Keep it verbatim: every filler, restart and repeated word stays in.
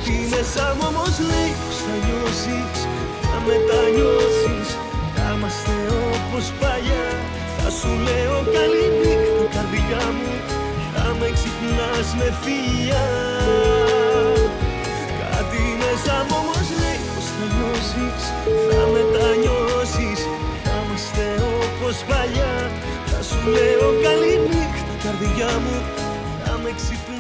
Κάτι μέσα μου όμως λέει πως θα νιώσεις, θα μετανιώσεις. Θα είμαστε όπως παλιά. Θα σου λέω καληνύχτα καρδιά μου, θα με ξυπνάς με φιλιά. Κάτι μέσα μου όμως λέει πως θα νιώσεις, θα μετανιώσεις. Θα είμαστε όπως παλιά. Θα σου λέω καληνύχτα καρδιά μου, θα με ξυπνάς.